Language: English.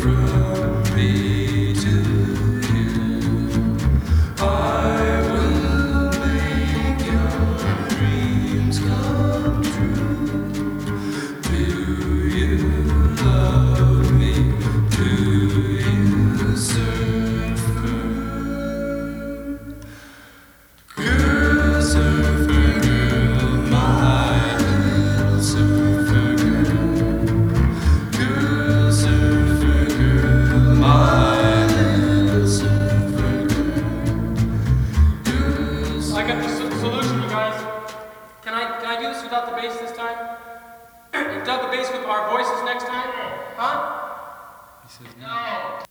from me to you. I will make your dreams come true. Do you love me? Do you, surfer? Girl, surfer girl, my little surfer girl. Girl, surfer girl, my little surfer girl. I got the solution, you guys. Can I do this without the bass this time? Without the bass with our voices next time? Huh? He says No.